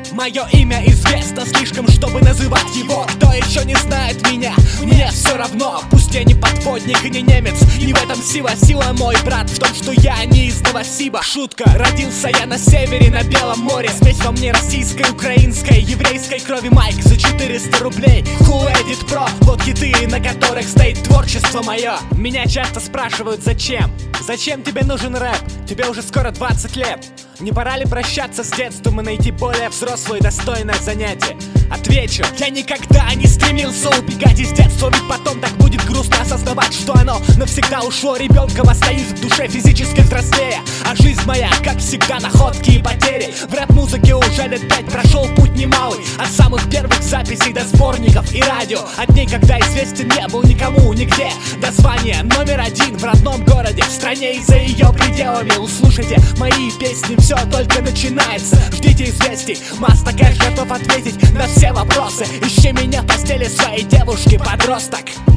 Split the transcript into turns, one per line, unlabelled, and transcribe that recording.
Мое имя известно слишком, чтобы называть его. Кто еще не знает меня, мне все равно. Пусть я не подводник и не немец, не в этом сила. Сила, мой брат, в том, что я не из Новосиба. Шутка, родился я на севере, на Белом море. Смесь во мне российской, украинской, еврейской крови. Майк за 400 рублей, Cool Edit Pro. Вот хиты, на которых стоит творчество мое. Меня часто спрашивают, зачем? Зачем тебе нужен рэп? Тебе уже скоро 20 лет. Не пора ли прощаться с детством и найти более взрослое и достойное занятие? Отвечу, я никогда не стремился убегать из детства, ведь потом так будет грустно осознавать, что оно навсегда ушло. Ребенком остаюсь в душе физически взрослея, а жизнь моя, как всегда, находки и потери. В рэп-музыке уже лет 5 прошел путь немалый, от самых первых записей до сборников и радио. От дней, когда известен не был никому, нигде, до звания номер 1 в родном городе, в стране и за ее пределами. Услышите мои песни, все только начинается. Ждите известий, Маста Кэш готов ответить на все вопросы. Ищи меня в постели своей девушки-подросток.